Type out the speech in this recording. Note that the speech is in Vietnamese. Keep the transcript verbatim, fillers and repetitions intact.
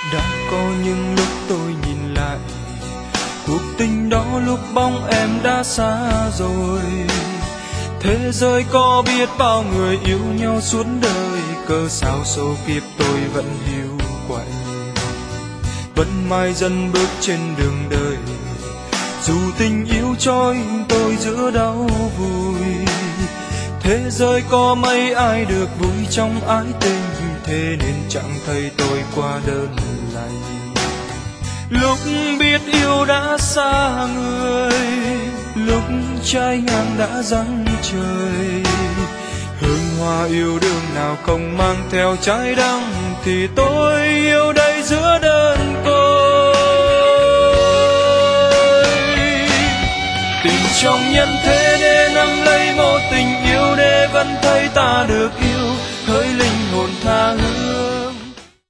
Đã có những lúc tôi nhìn lại cuộc tình đó, lúc bóng em đã xa rồi. Thế giới có biết bao người yêu nhau suốt đời, cớ sao số kiếp tôi vẫn hiu quạnh, vẫn mãi dần bước trên đường đời. Dù tình yêu trôi tôi giữa đau vui, thế giới có mấy ai được vui trong ái tình, thế nên chẳng thấy tôi qua đơn lành. Lúc biết yêu đã xa người, lúc trái ngang đã giăng trời, hương hoa yêu đương nào không mang theo trái đắng, thì tôi yêu đây giữa đơn côi. Tìm trong nhân thế để nắm lấy một tình yêu, để vẫn thấy ta được yêu, hỡi linh hồn tha hương.